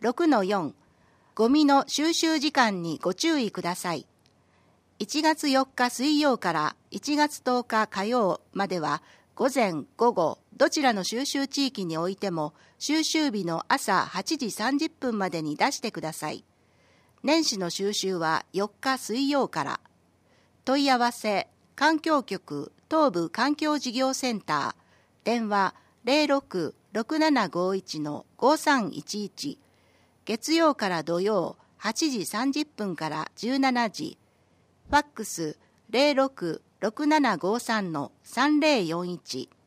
6-4、ゴミの収集時間にご注意ください。1月4日水曜から1月10日火曜までは、午前午後どちらの収集地域においても収集日の朝8時30分までに出してください。年始の収集は4日水曜から。問い合わせ環境局東部環境事業センター、電話 06-6751-5311、月曜から土曜8時30分から17時、ファックス 06-6753-3041